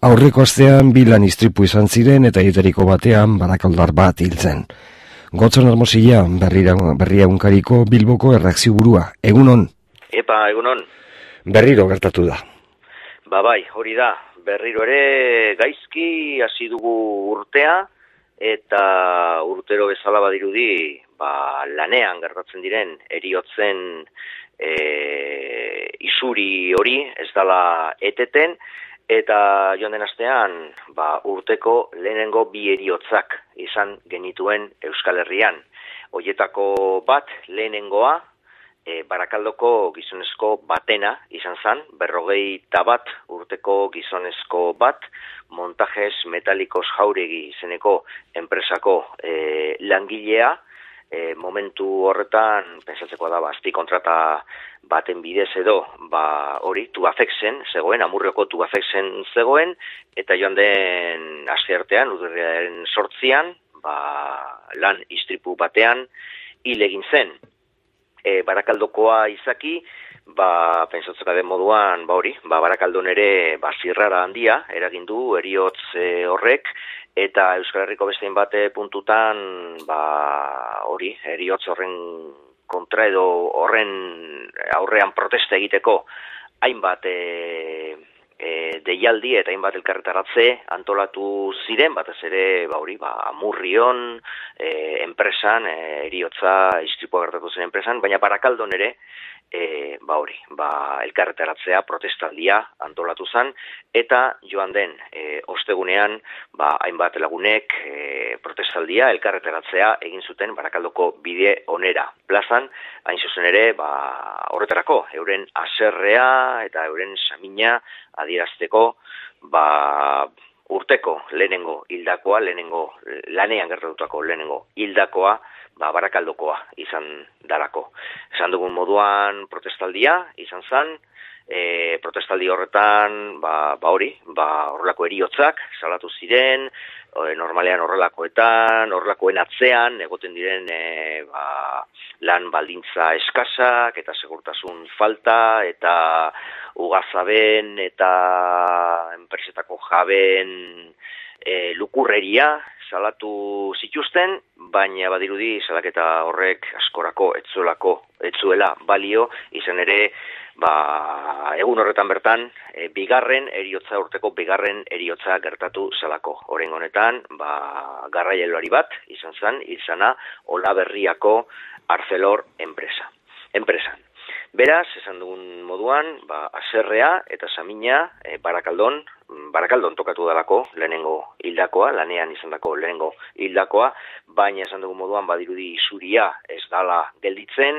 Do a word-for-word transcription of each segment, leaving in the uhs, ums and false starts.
Aurreko astean bi lan istripu izan ziren eta etariko batean barakaldar bat hil zen. Gotzon Hermosilla, berria, berria unkariko Bilboko erreakzio burua. Egunon? Epa, egunon. Berriro gertatu da. Ba bai, hori da. Berriro ere gaizki hasi dugu urtea, eta urtero bezala badirudi, ba, lanean gertatzen diren eriotzen e, isuri hori ez dala eteten, eta joan den astean ba, urteko lehenengo bi eriotzak izan genituen Euskal Herrian. Hoietako bat lehenengoa, e, Barakaldoko gizonezko batena izan zen, berrogeita bat urteko gizonezko bat, Montajes Metalikos Jauregi izeneko enpresako e, langilea, e, momentu horretan, pensatzeko da, azpi kontrata baten bidez edo, ba, hori, Tubafexen zegoen, Amurrioko Tubafexen zegoen, eta joan den asteartean, urriaren sortzian, ba, lan istripu batean, hil egin zen. E, Barakaldokoa izaki, ba, pentsatzeka den moduan, ba hori, ba, Barakaldon ere, ba, zirrara handia, eragin du, eriotz e, horrek, eta Euskal Herriko bestein bate puntutan, ba, hori, eriotz horren kontra edo horren aurrean protesta egiteko hainbat e, e, deialdi eta hainbat elkarretaratze antolatu ziren, batez ere, ba hori, ba, Amurrion, e, enpresan, e, eriotza istripua gertatu zen enpresan, baina Barakaldon ere, e, ba hori, ba, elkarretaratzea, protestaldia antolatu zen, eta joan den e, ostegunean, ba, hainbat lagunek e, protestaldia, elkarretaratzea egin zuten Barakaldoko bide onera plazan, hain zuzen ere, ba, horretarako, euren haserrea eta euren samina adierazteko, ba, urteko lehenengo hildakoa, lehenengo lanean gertatutako lehenengo hildakoa, ba, Barakaldokoa izan darako. Esan dugun moduan protestaldia izan zen, e, protestaldi horretan, ba, ba hori, ba, horrelako eriotzak salatu ziren, e, normalean horrelakoetan, horrelakoen atzean, egoten diren e, ba, lan baldintza eskasak, eta segurtasun falta, eta ugazaben, eta enpresetako jaben e, lukurreria salatu zituzten, baina badirudi salaketa horrek askorako etzuelako, etzuela balio, izan ere, ba, egun horretan bertan, e, bigarren eriotza urteko bigarren eriotza gertatu zelako. Orain honetan, ba, garraiailari bat izan zen, izana Olaberriako Arcelor enpresa. Enpresan. Beraz, esan dugun moduan, ba, haserrea eta samina e, Barakaldon, Barakaldon tokatu dalako lehenengo hildakoa, lanean izan dako lehenengo hildakoa, baina esan dugun moduan badirudi isuria ez dala gelditzen,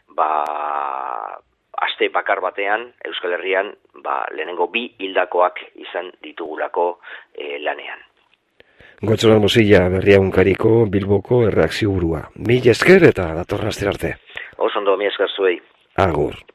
ba, aste bakar batean Euskal Herrian ba, lehenengo bi hildakoak izan ditugulako e, lanean. Gotzon Hermosilla, berria unkariko Bilboko erreakzio burua. Mila esker eta datorren astera arte. Oso ondo, mila esker zuei. Agur.